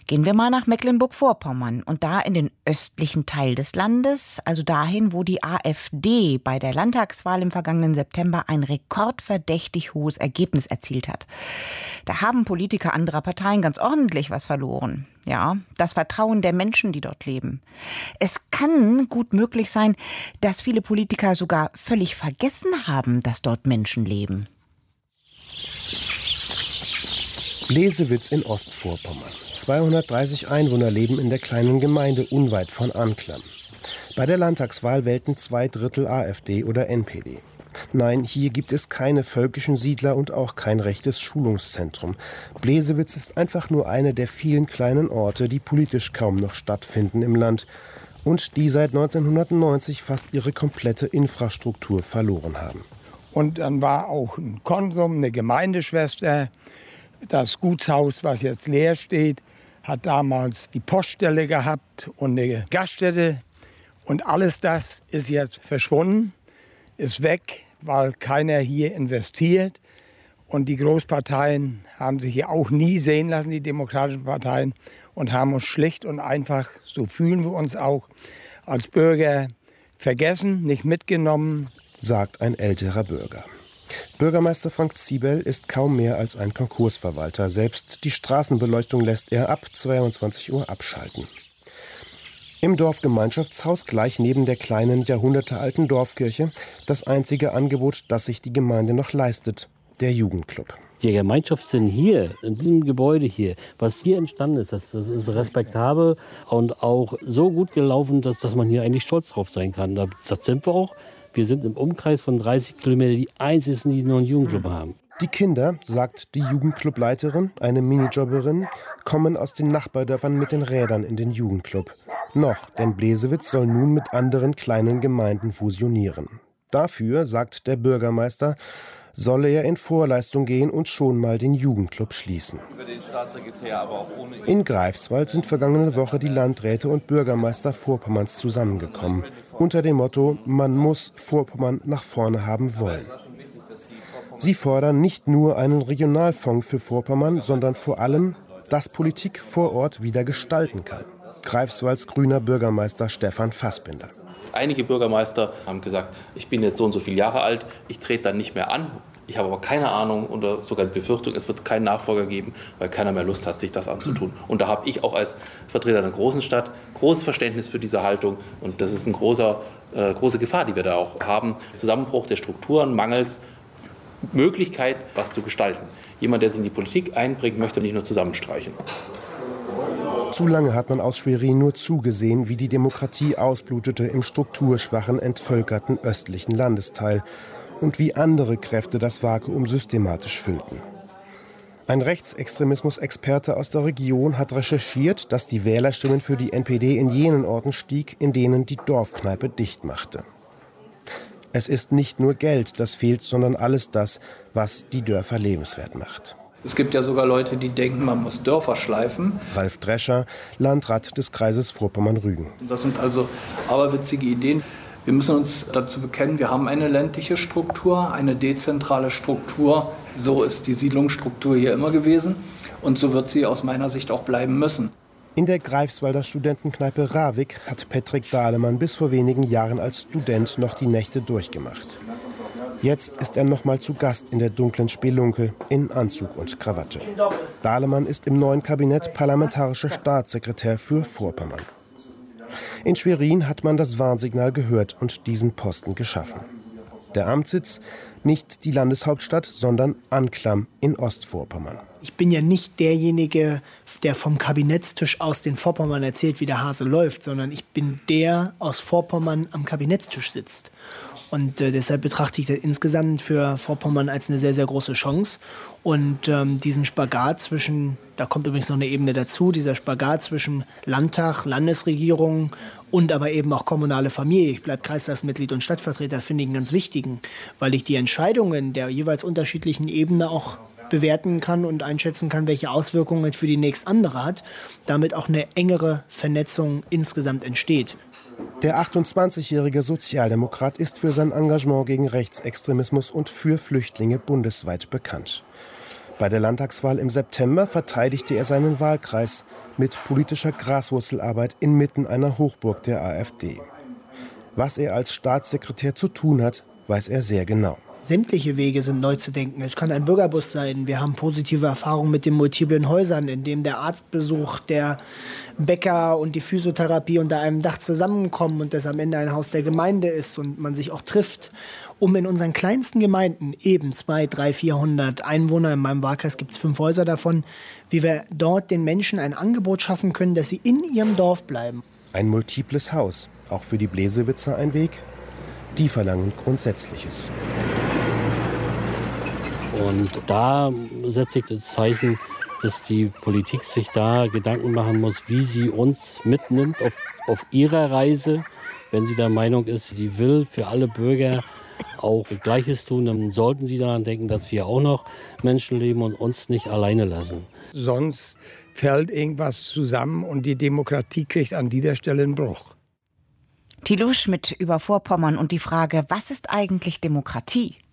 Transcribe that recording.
Gehen wir mal nach Mecklenburg-Vorpommern und da in den östlichen Teil des Landes, also dahin, wo die AfD bei der Landtagswahl im vergangenen September ein rekordverdächtig hohes Ergebnis erzielt hat. Da haben Politiker anderer Parteien ganz ordentlich was verloren. Ja, das Vertrauen der Menschen, die dort leben. Es kann gut möglich sein, dass viele Politiker sogar völlig vergessen haben, dass dort Menschen leben. Blesewitz in Ostvorpommern. 230 Einwohner leben in der kleinen Gemeinde unweit von Anklam. Bei der Landtagswahl wählten 2/3 AfD oder NPD. Nein, hier gibt es keine völkischen Siedler und auch kein rechtes Schulungszentrum. Blesewitz ist einfach nur eine der vielen kleinen Orte, die politisch kaum noch stattfinden im Land und die seit 1990 fast ihre komplette Infrastruktur verloren haben. Und dann war auch ein Konsum, eine Gemeindeschwester. Das Gutshaus, was jetzt leer steht, hat damals die Poststelle gehabt und eine Gaststätte. Und alles das ist jetzt verschwunden, ist weg, weil keiner hier investiert. Und die Großparteien haben sich hier auch nie sehen lassen, die demokratischen Parteien, und haben uns schlicht und einfach, so fühlen wir uns auch als Bürger, vergessen, nicht mitgenommen, sagt ein älterer Bürger. Bürgermeister Frank Ziebel ist kaum mehr als ein Konkursverwalter. Selbst die Straßenbeleuchtung lässt er ab 22 Uhr abschalten. Im Dorfgemeinschaftshaus gleich neben der kleinen, jahrhundertealten Dorfkirche das einzige Angebot, das sich die Gemeinde noch leistet, der Jugendclub. Die Gemeinschaftssinn hier, in diesem Gebäude hier, was hier entstanden ist, das ist respektabel und auch so gut gelaufen, dass man hier eigentlich stolz drauf sein kann. Das sind wir auch. Wir sind im Umkreis von 30 Kilometern die einzigen, die noch einen Jugendclub haben. Die Kinder, sagt die Jugendclubleiterin, eine Minijobberin, kommen aus den Nachbardörfern mit den Rädern in den Jugendclub. Noch, denn Blesewitz soll nun mit anderen kleinen Gemeinden fusionieren. Dafür, sagt der Bürgermeister, solle er in Vorleistung gehen und schon mal den Jugendclub schließen. In Greifswald sind vergangene Woche die Landräte und Bürgermeister Vorpommerns zusammengekommen. Unter dem Motto, man muss Vorpommern nach vorne haben wollen. Sie fordern nicht nur einen Regionalfonds für Vorpommern, sondern vor allem, dass Politik vor Ort wieder gestalten kann. Greifswalds grüner Bürgermeister Stefan Fassbinder. Einige Bürgermeister haben gesagt, ich bin jetzt so und so viele Jahre alt, ich trete dann nicht mehr an. Ich habe aber keine Ahnung oder sogar die Befürchtung, es wird keinen Nachfolger geben, weil keiner mehr Lust hat, sich das anzutun. Und da habe ich auch als Vertreter einer großen Stadt großes Verständnis für diese Haltung. Und das ist eine große Gefahr, die wir da auch haben. Zusammenbruch der Strukturen, mangels Möglichkeit, was zu gestalten. Jemand, der sich in die Politik einbringt, möchte nicht nur zusammenstreichen. Zu lange hat man aus Schwerin nur zugesehen, wie die Demokratie ausblutete im strukturschwachen, entvölkerten östlichen Landesteil und wie andere Kräfte das Vakuum systematisch füllten. Ein Rechtsextremismus-Experte aus der Region hat recherchiert, dass die Wählerstimmen für die NPD in jenen Orten stieg, in denen die Dorfkneipe dicht machte. Es ist nicht nur Geld, das fehlt, sondern alles das, was die Dörfer lebenswert macht. Es gibt ja sogar Leute, die denken, man muss Dörfer schleifen. Ralf Drescher, Landrat des Kreises Vorpommern-Rügen. Das sind also aberwitzige Ideen. Wir müssen uns dazu bekennen, wir haben eine ländliche Struktur, eine dezentrale Struktur. So ist die Siedlungsstruktur hier immer gewesen und so wird sie aus meiner Sicht auch bleiben müssen. In der Greifswalder Studentenkneipe Ravik hat Patrick Dahlemann bis vor wenigen Jahren als Student noch die Nächte durchgemacht. Jetzt ist er noch mal zu Gast in der dunklen Spelunke in Anzug und Krawatte. Dahlemann ist im neuen Kabinett parlamentarischer Staatssekretär für Vorpommern. In Schwerin hat man das Warnsignal gehört und diesen Posten geschaffen. Der Amtssitz, nicht die Landeshauptstadt, sondern Anklam in Ostvorpommern. Ich bin ja nicht derjenige, der vom Kabinettstisch aus den Vorpommern erzählt, wie der Hase läuft, sondern ich bin der aus Vorpommern am Kabinettstisch sitzt. Und deshalb betrachte ich das insgesamt für Vorpommern als eine sehr, sehr große Chance. Und diesen Spagat zwischen, da kommt übrigens noch eine Ebene dazu, dieser Spagat zwischen Landtag, Landesregierung und aber eben auch kommunale Familie. Ich bleibe Kreistagsmitglied und Stadtvertreter, finde ich einen ganz wichtigen, weil ich die Entscheidungen der jeweils unterschiedlichen Ebene auch bewerten kann und einschätzen kann, welche Auswirkungen es für die nächst andere hat, damit auch eine engere Vernetzung insgesamt entsteht. Der 28-jährige Sozialdemokrat ist für sein Engagement gegen Rechtsextremismus und für Flüchtlinge bundesweit bekannt. Bei der Landtagswahl im September verteidigte er seinen Wahlkreis mit politischer Graswurzelarbeit inmitten einer Hochburg der AfD. Was er als Staatssekretär zu tun hat, weiß er sehr genau. Sämtliche Wege sind neu zu denken. Es kann ein Bürgerbus sein. Wir haben positive Erfahrungen mit den multiplen Häusern, in dem der Arztbesuch, der Bäcker und die Physiotherapie unter einem Dach zusammenkommen und das am Ende ein Haus der Gemeinde ist und man sich auch trifft, um in unseren kleinsten Gemeinden, eben 200, 300, 400 Einwohner, in meinem Wahlkreis gibt es 5 Häuser davon, wie wir dort den Menschen ein Angebot schaffen können, dass sie in ihrem Dorf bleiben. Ein multiples Haus, auch für die Bläsewitzer ein Weg? Die verlangen Grundsätzliches. Und da setzt sich das Zeichen, dass die Politik sich da Gedanken machen muss, wie sie uns mitnimmt auf ihrer Reise. Wenn sie der Meinung ist, sie will für alle Bürger auch Gleiches tun, dann sollten sie daran denken, dass wir auch noch Menschen leben und uns nicht alleine lassen. Sonst fällt irgendwas zusammen und die Demokratie kriegt an dieser Stelle einen Bruch. Thilo Schmidt über Vorpommern und die Frage, was ist eigentlich Demokratie?